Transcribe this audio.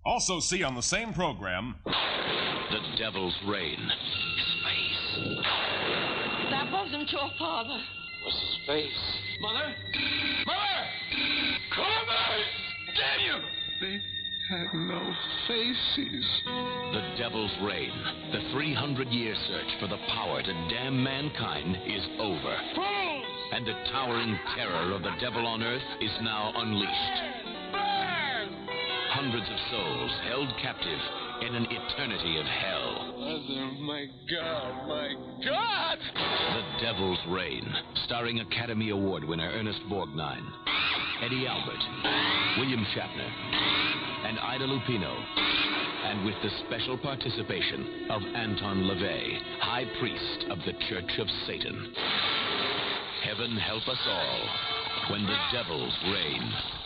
Also see on the same program... The Devil's Reign. His face. That wasn't your father. What's his face? Mother? Mother! Columbus! Damn you! They had no faces. The Devil's Reign. The 300-year search for the power to damn mankind is over. Fools! And the towering terror of the devil on earth is now unleashed. Burn! Hundreds of souls held captive in an eternity of hell. Mother, my God, my God! The Devil's Reign, starring Academy Award winner Ernest Borgnine, Eddie Albert, William Shatner, and Ida Lupino, and with the special participation of Anton LaVey, High Priest of the Church of Satan. Heaven help us all when the Devil's Reign.